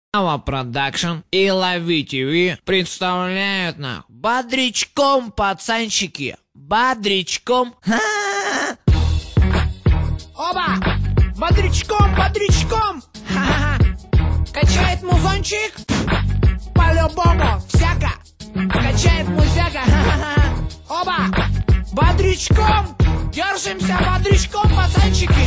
Ава Продакшн и Лови ТВ представляют нам бодрячком, пацанчики, бодрячком. Оба! Бодрячком, бодрячком! Качает музончик? По-любому, всяко! Качает музяка! Оба! Бодрячком! Держимся бодрячком, пацанчики!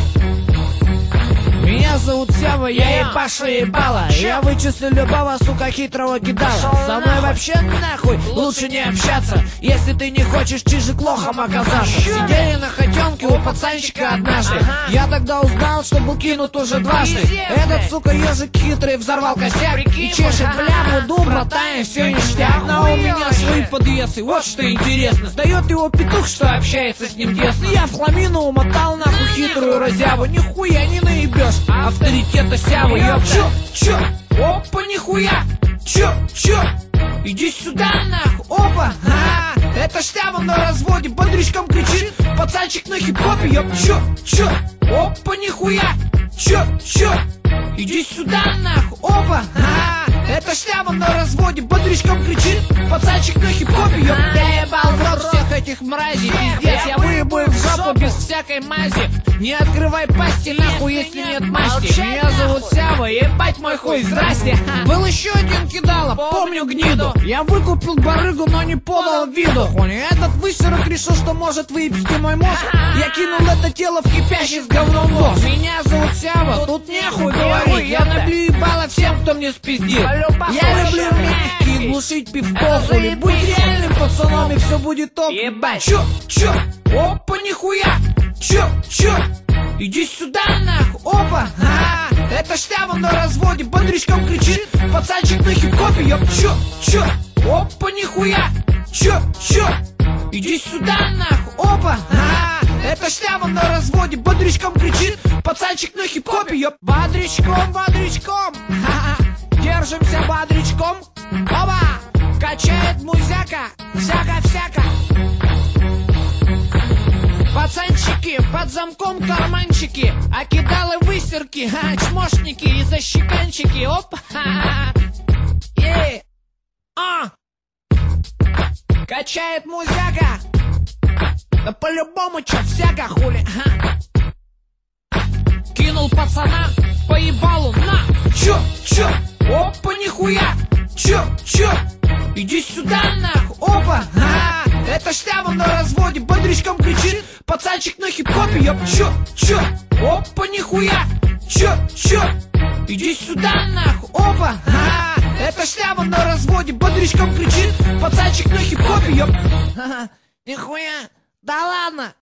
Меня зовут Сева, я ебашу ебала. Я вычислю любого, сука, хитрого кидала. Со мной вообще нахуй лучше не общаться, если ты не хочешь чижик лохом оказаться. Сидели на хотенке у пацанчика однажды. Я тогда узнал, что был кинут уже дважды. Этот, сука, ежик хитрый взорвал косяк и чешет бляму, ду, братан, все ништяк. Но у меня свои подъезды, вот что интересно. Сдает его петух, что общается с ним тесно. Я в хламину умотал нахуй хитрую разяву. Нихуя не наебешь авторитета Сявы. Чё? Опа, нихуя! Чё? Иди сюда, нахуй! Опа! Это Сява на разводе бодрячком кричит. Пацанчик на хип-хопе, ёп! Чё? Опа, нихуя! Чё? Иди сюда, нахуй! Опа! Это Сява на разводе бодрячком кричит. Пацанчик на хип-хопе, ёп! Я ебал в рот всех этих мразей, пиздец. Я выебаю в жопу без всякой мази. Не открывай пасти, нахуй, если нет масти. Меня зовут Сява, ебать мой хуй, здрасте. Был еще один кидала, помню гниду. Я выкупил барыгу, но не подал виду. Этот высерок решил, что может выебсти мой мозг. Я кинул это тело в кипящий с говном нос. Меня зовут Сява, тут нехуй говорить. Я набью ебало всем, кто мне спиздит. Я люблю мягкий, глушить пивкохули. Будь реальным пацаном, и все будет топ. Ебать. Чё? Опа, нихуя! Чё? Иди сюда, нахуй! Опа! Это Сява на разводе бодрячком кричит. Пацанчик на хип-хопе, ёп! Чё? Опа, нихуя! Чё? Иди сюда, нахуй! Опа! Это Сява на разводе бодрячком кричит. Пацанчик на хип-хопе, ёп! Бодрячком! Держимся бодрячком! Оба! Качает музяка! Всяко! Пацанчики, под замком карманчики, а кидалы высерки, чмошники и защеканчики, оп! Качает музяка! Да по-любому чё, всяко хули! Кинул пацана по ебалу, на! Чё? Опа, нихуя! Чё? Иди сюда, нахуй! Опа! Это Сява на разводе бодрячком кричит. Пацанчик на хип-хопе, ёп! Чё? Опа, нихуя! Чё? Иди сюда, нахуй! Опа! Это Сява на разводе бодрячком кричит. Пацанчик на хип-хопе, ёп! Нихуя, да ладно.